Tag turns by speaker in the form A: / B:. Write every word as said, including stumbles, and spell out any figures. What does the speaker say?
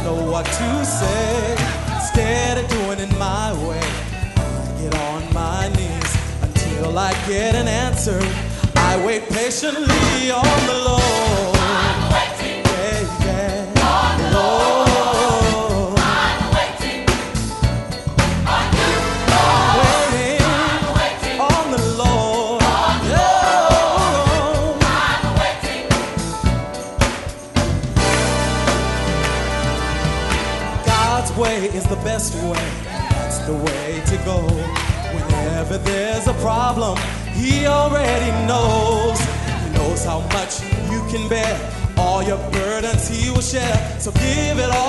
A: know what to say. Instead of doing it my way, I get on my knees until I get an answer. I wait patiently on the Lord.
B: I'm waiting.
A: Yeah, yeah.
B: On the Lord. I'm waiting. On you, Lord.
A: Waiting
B: I'm waiting.
A: on the Lord.
B: On the
A: Lord.
B: I'm waiting.
A: God's way is the best way. That's the way to go. Whenever there's a problem, He already knows. He knows how much you can bear. All your burdens He will share. So give it all